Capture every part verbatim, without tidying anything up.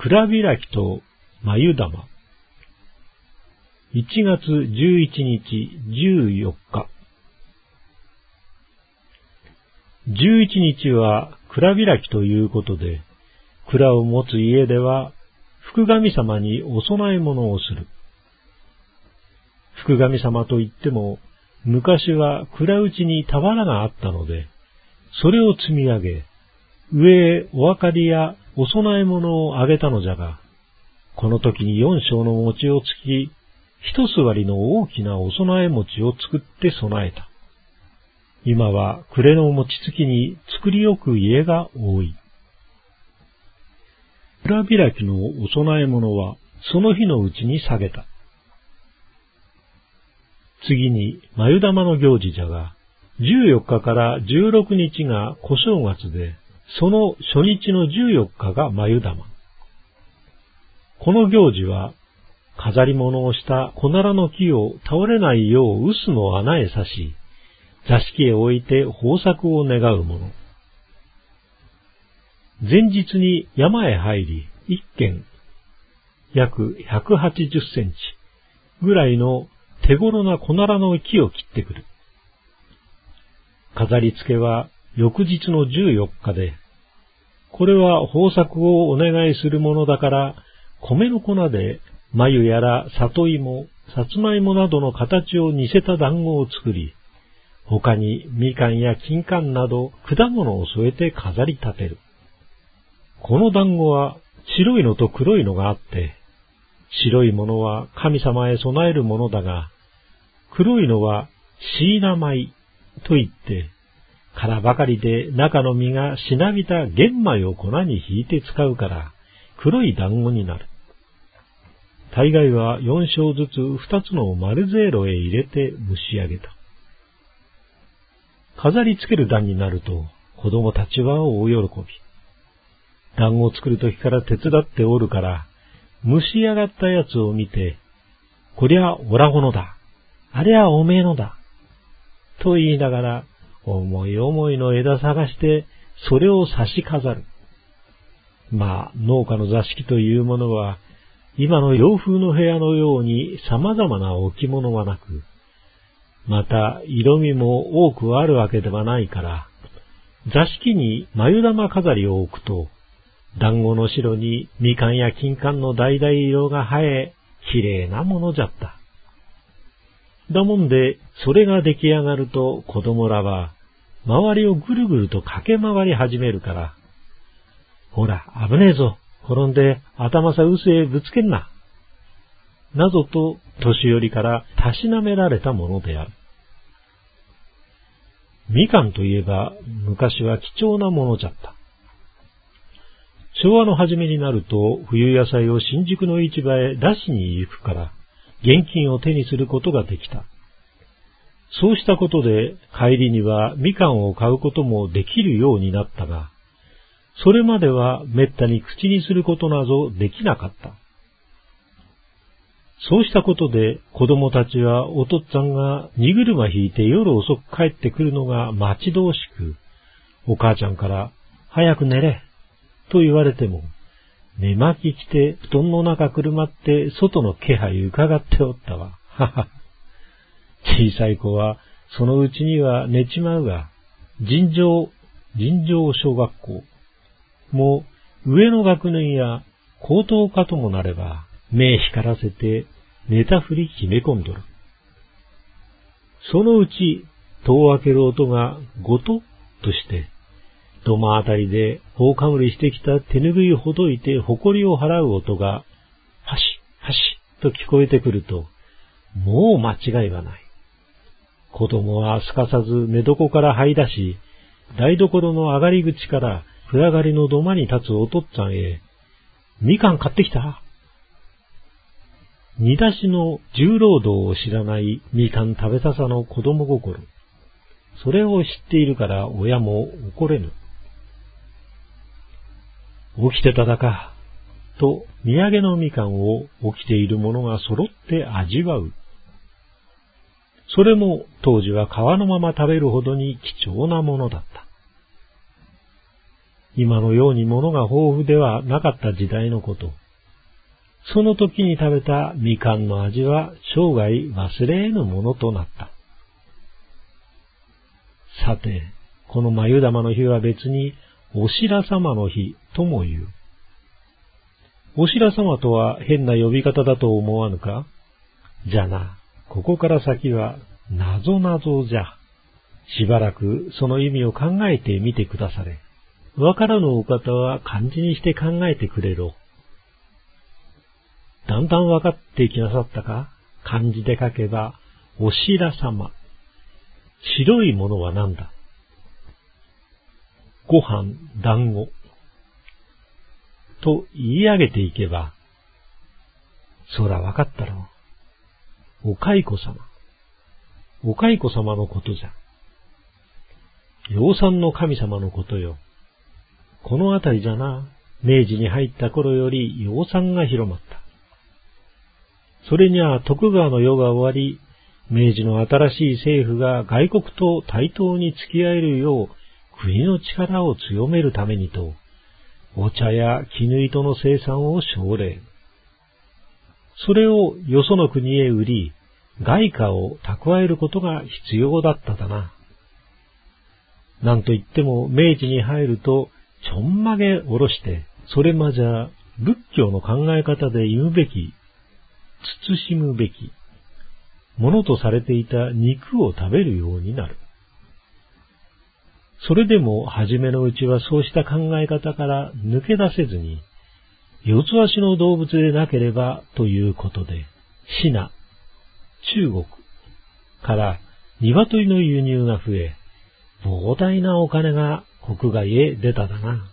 蔵開きと眉玉。いちがつじゅういちにちじゅうよっか。じゅういちにちは蔵開きということで、蔵を持つ家では福神様にお供え物をする。福神様といっても、昔は蔵内に俵があったので、それを積み上げ、上へお明かりやお供え物をあげたのじゃが、この時に四升の餅をつき、一座りの大きなお供え餅を作って備えた。今は暮れの餅つきに作り置く家が多い。蔵開きのお供え物はその日のうちに下げた。次に眉玉の行事じゃが、じゅうよっかからじゅうろくにちが小正月で、その初日のじゅうよっかが眉玉。この行事は、飾り物をした小奈良の木を倒れないよう臼の穴へ刺し、座敷へ置いて豊作を願うもの。前日に山へ入り、一軒、約ひゃくはちじゅっセンチぐらいの手頃な小奈良の木を切ってくる。飾り付けは翌日のじゅうよっかで、これは豊作をお願いするものだから、米の粉で繭やら里芋、さつまいもなどの形を似せた団子を作り、他にみかんや金柑など果物を添えて飾り立てる。この団子は白いのと黒いのがあって、白いものは神様へ供えるものだが、黒いのは椎名米といって、殻ばかりで中の実がしなびた玄米を粉にひいて使うから、黒い団子になる。大概は四升ずつ二つの丸ぜいろへ入れて蒸し上げた。飾り付ける段になると、子供たちは大喜び。団子を作るときから手伝っておるから、蒸し上がったやつを見て、こりゃおらごのだ。ありゃおめえのだ。と言いながら、思い思いの枝探して、それを差し飾る。まあ、農家の座敷というものは、今の洋風の部屋のように様々な置物はなく、また色味も多くあるわけではないから、座敷に眉玉飾りを置くと、団子の白にみかんや金柑の橙色が映え、きれいなものじゃった。だもんで、それが出来上がると子供らは、周りをぐるぐると駆け回り始めるから、ほら、危ねえぞ、転んで頭さ臼へぶつけんな。などと、年寄りからたしなめられたものである。みかんといえば、昔は貴重なものじゃった。昭和の初めになると、冬野菜を新宿の市場へ出しに行くから、現金を手にすることができた。そうしたことで、帰りにはみかんを買うこともできるようになったが、それまではめったに口にすることなどできなかった。そうしたことで、子供たちはお父っつぁんが荷車引いて夜遅く帰ってくるのが待ち遠しく、お母ちゃんから、早く寝れ、と言われても、寝巻き着て布団の中くるまって外の気配伺っておったわ。はは。小さい子はそのうちには寝ちまうが、尋常、尋常小学校もう上の学年や高等科ともなれば、目光らせて寝たふり決め込んどる。そのうち戸を開ける音がごとっとして、土間あたりで頬かむりしてきた手ぬぐいほどいて埃を払う音が、はし、はし、と聞こえてくると、もう間違いはない。子供はすかさず寝床から這い出し、台所の上がり口から暗がりの土間に立つお父っつぁんへ、みかん買ってきた？煮出しの重労働を知らないみかん食べささの子供心。それを知っているから親も怒れぬ。起きてただか、と土産のみかんを起きている者が揃って味わう。それも当時は皮のまま食べるほどに貴重なものだった。 今のように物が豊富ではなかった時代のこと。その時に食べたみかんの味は生涯忘れ得ぬものとなった。さて、この眉玉の日は別にお白様の日とも言う。お白様とは変な呼び方だと思わぬか？じゃあな、ここから先は謎謎じゃ。しばらくその意味を考えてみてくだされ。わからぬお方は漢字にして考えてくれろ。だんだんわかってきなさったか？漢字で書けば、お白様。白いものは何だ？ご飯、団子。と言い上げていけば、そらわかったろう。お蚕様。お蚕様のことじゃ。養蚕の神様のことよ。このあたりじゃな、明治に入った頃より養蚕が広まった。それには徳川の世が終わり、明治の新しい政府が外国と対等に付き合えるよう国の力を強めるためにと、お茶や絹糸の生産を奨励。それをよその国へ売り、外貨を蓄えることが必要だっただな。なんといっても明治に入るとちょんまげおろして、それまじゃ仏教の考え方で言うべき、慎むべき、ものとされていた肉を食べるようになる。それでも初めのうちはそうした考え方から抜け出せずに、四つ足の動物でなければということで、シナ、中国から鶏の輸入が増え、膨大なお金が国外へ出ただな。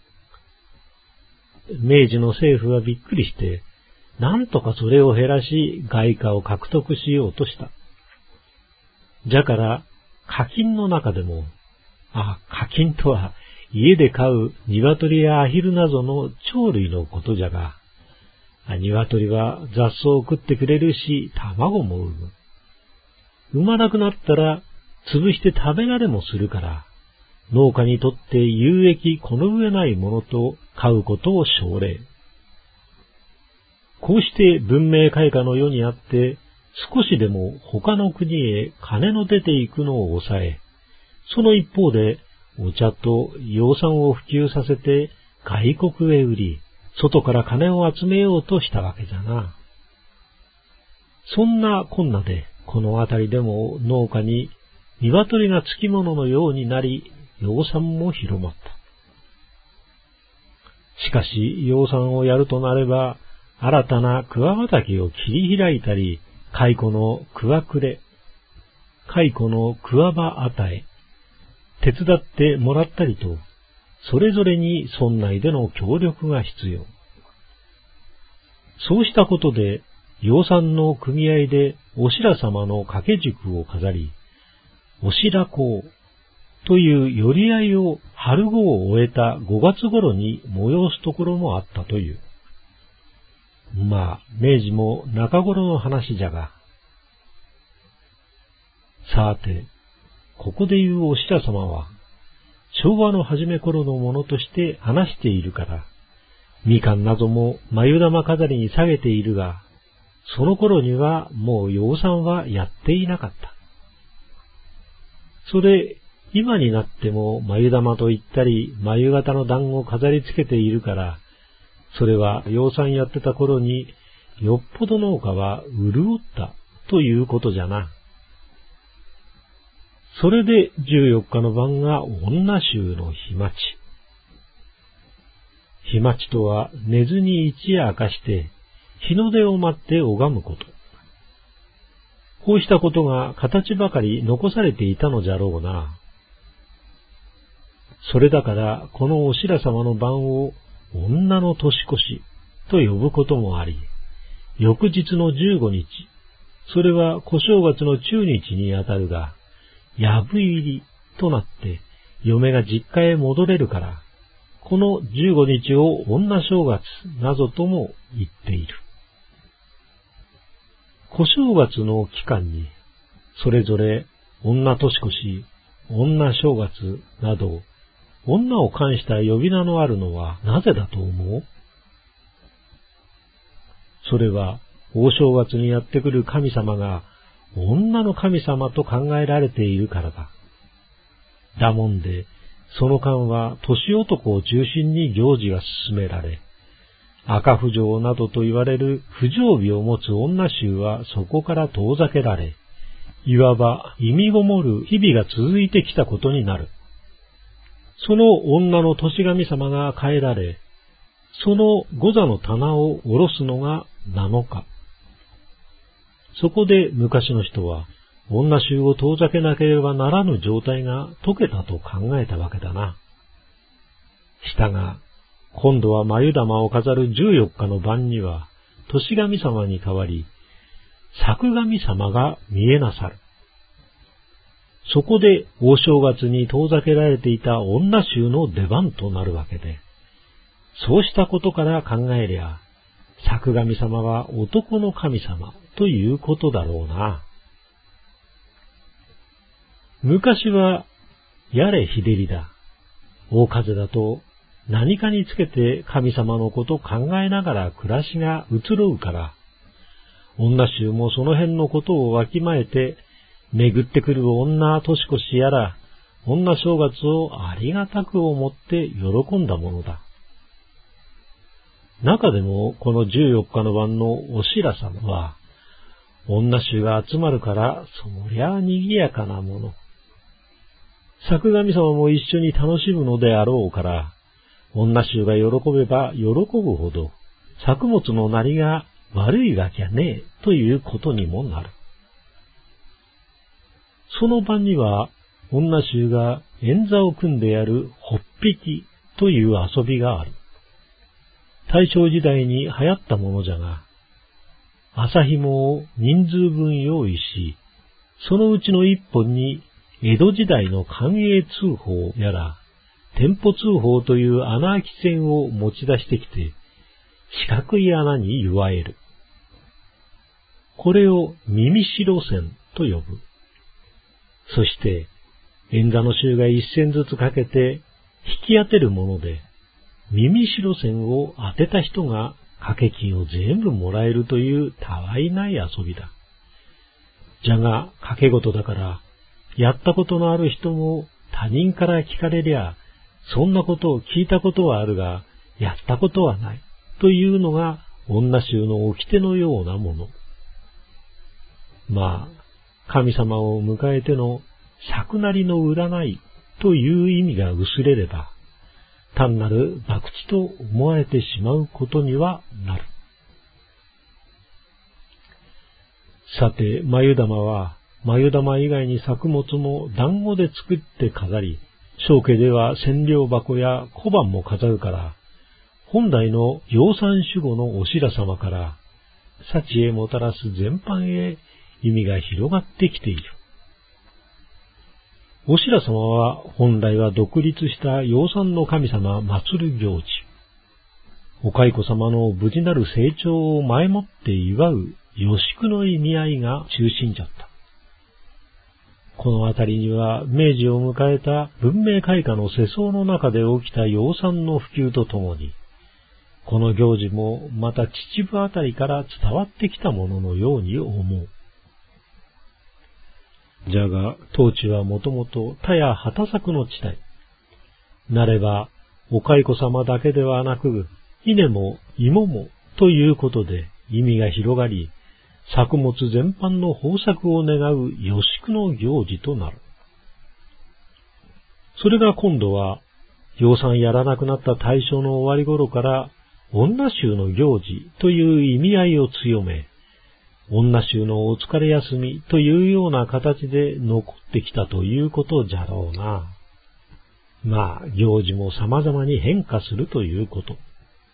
明治の政府はびっくりして、なんとかそれを減らし外貨を獲得しようとした。じゃから課金の中でも、あ、課金とは家で飼う鶏やアヒルなどの鳥類のことじゃが、鶏は雑草を食ってくれるし、卵も産む。産まなくなったら潰して食べられもするから、農家にとって有益この上ないものと飼うことを奨励。こうして文明開化の世にあって、少しでも他の国へ金の出ていくのを抑え、その一方でお茶と養蚕を普及させて外国へ売り、外から金を集めようとしたわけじゃな。そんなこんなで、この辺りでも農家に鶏がつきもののようになり、養蚕も広まった。しかし養蚕をやるとなれば、新たな桑畑を切り開いたり、蚕の桑くれ、蚕の桑葉与え、手伝ってもらったりと、それぞれに村内での協力が必要。そうしたことで、養蚕の組合でお白様の掛け軸を飾り、お白講という寄り合いを春号を終えたごがつ頃に催すところもあったという。まあ、明治も中頃の話じゃが。さて、ここで言うお白様は、昭和の初め頃のものとして話しているから、みかんなども眉玉飾りに下げているが、その頃にはもう養蚕はやっていなかった。それ、今になっても眉玉と言ったり、眉型の団子を飾り付けているから、それは養蚕やってた頃によっぽど農家は潤ったということじゃな。それでじゅうよっかの晩が女衆の日待ち。日待ちとは寝ずに一夜明かして日の出を待って拝むこと。こうしたことが形ばかり残されていたのじゃろうな。それだからこのお白様の晩を女の年越しと呼ぶこともあり、翌日のじゅうごにち、それは小正月の中日にあたるが、やぶ入りとなって嫁が実家へ戻れるから、このじゅうごにちを女正月などとも言っている。小正月の期間に、それぞれ女年越し、女正月など、 女を冠した呼び名のあるのはなぜだと思う？それは、大正月にやってくる神様が女の神様と考えられているからだ。だもんで、その間は年男を中心に行事が進められ、赤不浄などと言われる不浄美を持つ女衆はそこから遠ざけられ、いわば意味ごもる日々が続いてきたことになる。その女の年神様が変えられ、その御座の棚を下ろすのがなのか。そこで昔の人は、女衆を遠ざけなければならぬ状態が解けたと考えたわけだな。したが、今度は眉玉を飾る十四日の晩には、年神様に代わり、作神様が見えなさる。そこで大正月に遠ざけられていた女衆の出番となるわけで、そうしたことから考えりゃ、作神様は男の神様ということだろうな。昔は、やれ日照りだ。大風だと、何かにつけて神様のこと考えながら暮らしが移ろうから、女衆もその辺のことをわきまえて、巡ってくる女年越しやら、女正月をありがたく思って喜んだものだ。中でもこの十四日の晩のお白様は、女衆が集まるから、そりゃ賑やかなもの。作神様も一緒に楽しむのであろうから、女衆が喜べば喜ぶほど、作物のなりが悪いがきゃねえということにもなる。その晩には、女衆が円座を組んでやるほっぴきという遊びがある。大正時代に流行ったものじゃが、麻紐を人数分用意し、そのうちの一本に江戸時代の寛永通宝やら、天保通宝という穴あき線を持ち出してきて、四角い穴に結わえる。これを耳代線と呼ぶ。そして、円座の衆が一線ずつかけて引き当てるもので、耳代線を当てた人が掛け金を全部もらえるというたわいない遊びだ。じゃが、掛け事だから、やったことのある人も他人から聞かれりゃ、そんなことを聞いたことはあるが、やったことはない、というのが女衆の掟のようなもの。まあ、神様を迎えての作なりの占いという意味が薄れれば、単なる博打と思われてしまうことにはなる。さて、眉玉は、眉玉以外に作物も団子で作って飾り、正家では千両箱や小判も飾るから、本来の養蚕守護のお白様から、幸へもたらす全般へ意味が広がってきている。お白様は本来は独立した養蚕の神様祀る行事。お蚕様の無事なる成長を前もって祝う予祝の意味合いが中心じゃった。このあたりには明治を迎えた文明開化の世相の中で起きた養蚕の普及とともに、この行事もまた秩父あたりから伝わってきたもののように思う。じゃが、当地はもともと田や畑作の地帯。なれば、お蚕様だけではなく、稲も芋もということで意味が広がり、作物全般の豊作を願う予祝の行事となる。それが今度は、養蚕やらなくなった大正の終わり頃から、女衆の行事という意味合いを強め、女衆のお疲れ休みというような形で残ってきたということじゃろうな。まあ、行事も様々に変化するということ。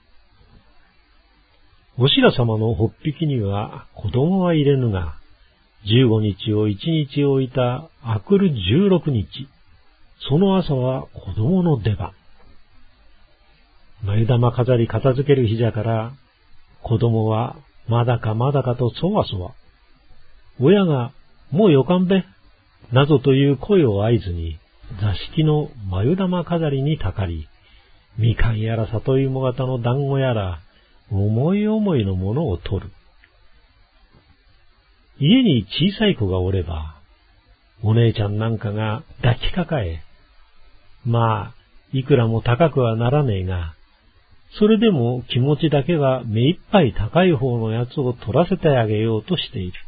お白様のほっぴきには子供は入れぬが、十五日を一日置いたあくる十六日、その朝は子供の出番。眉玉飾り片付ける日じゃから、子供はまだかまだかとそわそわ。親が、もうよかんべ、などという声を合図に、 座敷の眉玉飾りにたかり、みかんやら里芋型の団子やら、思い思いのものを取る。家に小さい子がおれば、お姉ちゃんなんかが抱きかかえ、まあ、いくらも高くはならねえが、それでも気持ちだけは目いっぱい高い方のやつを取らせてあげようとしている。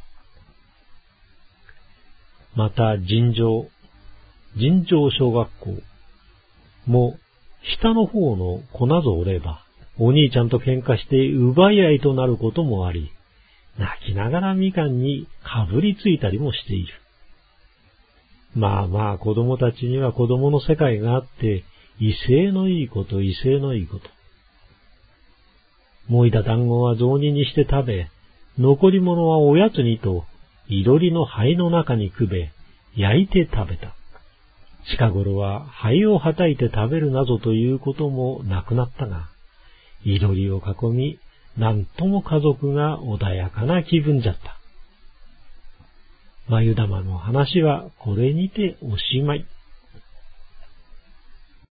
また尋常、尋常小学校も下の方の子なぞおれば、お兄ちゃんと喧嘩して奪い合いとなることもあり、泣きながらみかんにかぶりついたりもしている。まあまあ子供たちには子供の世界があって、威勢のいいこと、威勢のいいこと。もいだ団子は雑煮にして食べ、残り物はおやつにと、いろりの灰の中にくべ、焼いて食べた。近頃は灰をはたいて食べるなどということもなくなったが、いろりを囲み、なんとも家族が穏やかな気分じゃった。眉玉の話はこれにておしまい。